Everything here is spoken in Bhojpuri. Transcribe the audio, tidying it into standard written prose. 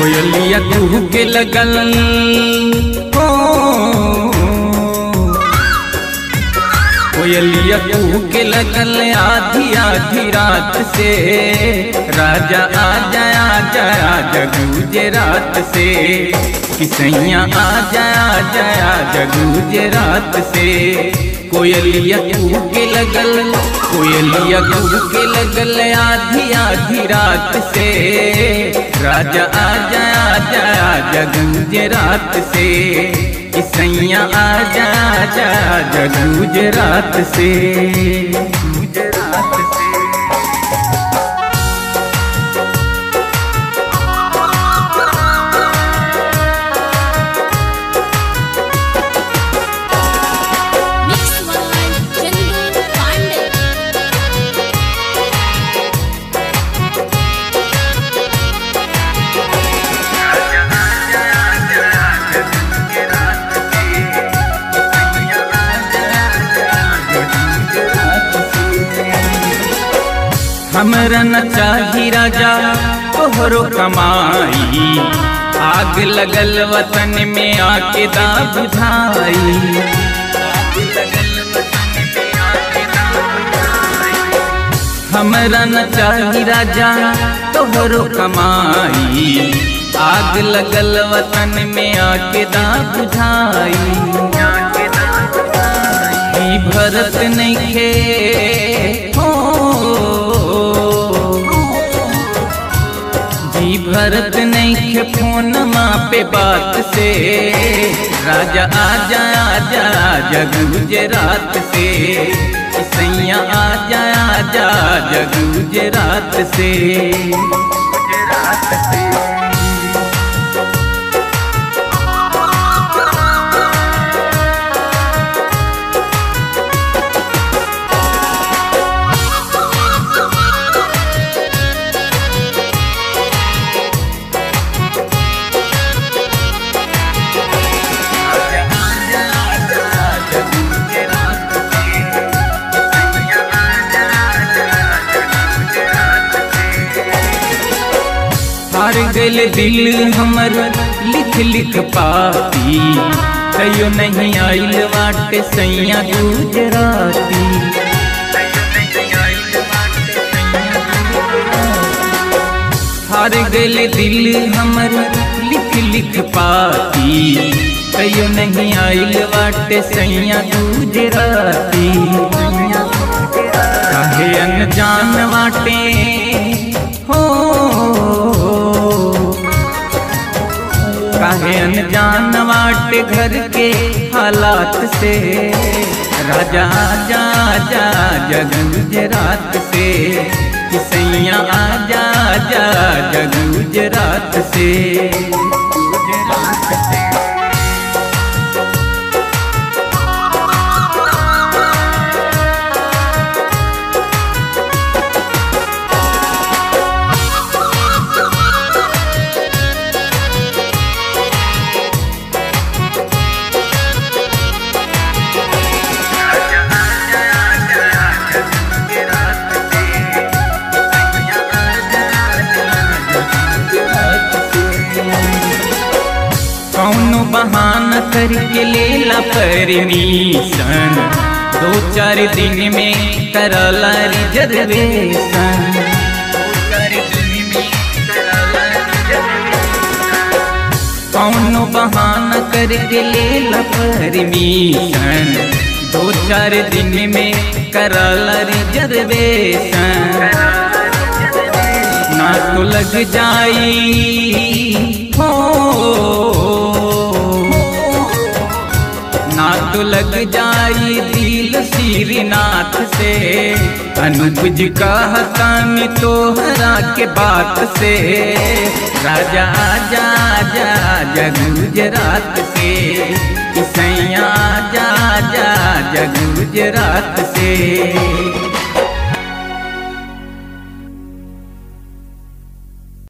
कोयलिया कुहू के लगल हो, कोयलिया कुहू के लगल आधी आधी रात से। राजा आजा आजा आजा गूंजे रात से, किसैया आजा आजा आजा गूंजे रात से। कोयलिया कुहू के लगल, कोयलिया कुहू के लगल आधी आधी रात से। राजा आजा आजा आजा गूंजे रात से, किसैया आजा आजा आजा गूंजे रात से, गूंजे रात से। हमरा न चाही राजा तोहरो कमाई, आग लगल वतन में आके दा बुझाई। हमरा न चाही राजा तोहरो कमाई, आग लगल वतन में आके दा बुझाई। भरत नइखे हो, जी भरत नइखे फोनमा पे बात से। राजा आजा आजा आजा गूंजे रात से, किसैया आजा आजा आजा गूंजे रात से, गूंजे रात से। हार गल दिल हमर लिख लिख पाती, कहियो नहीं आइल बाटे सैया गुजराती। हार गल दिल हमर लिख लिख पाती, कहियो नहीं आइल बाटे सैया गुजराती। काहे अनजान बाटे हो, काहे अनजान बाटे घर के हालात से। राजा आजा आजा आजा गूंजे रात से, किसैया आजा आजा आजा गूंजे रात से, गूंजे रात से। कौनो बहाना करके लेला परमिशन, दो चार दिन में करला रिजर्वेशन। कौनो बहाना करके लेला परमिशन, दो चार दिन में करला रिजर्वेशन। ना तो लग जाई हो, ना तो लग जाई दिल श्रीनाथ से। अनूप जी कहतानी तोहरा के बात से। राजा आजा आजा आजा गूंजे रात से, किसैया आजा आजा आजा गूंजे रात से।